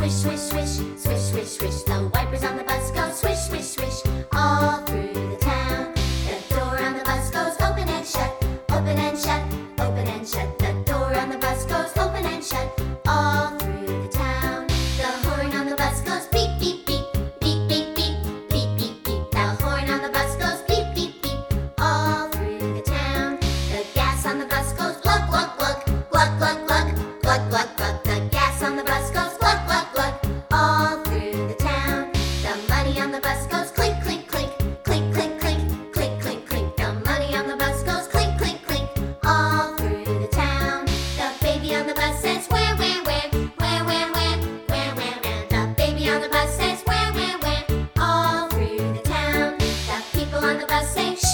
Swish, swish, swish, swish, swish, swish. The wipers on the bus go swish, swish, swish, all through the town. The door on the bus goes open and shut, open and shut, open and shut. The door on the bus goes open and shut, all through the town. The horn on the bus goes beep, beep, beep, beep, beep, beep, beep, beep, beep. The horn on the bus goes beep, beep, beep, all through the town. The gas on the bus goes glug, glug, glug, glug, glug, glug, glug, glug, glug. The gas on the bus goes glug, glug, glug, all through the town. The money on the bus goes clink, clink, clink, clink, clink, clink, clink, clink, clink. The money on the bus goes clink, clink, clink, all through the town. The baby on the bus says where, where, where, where, where, where, where, where, where. The baby on the bus says where, all through the town. The people on the bus say shh.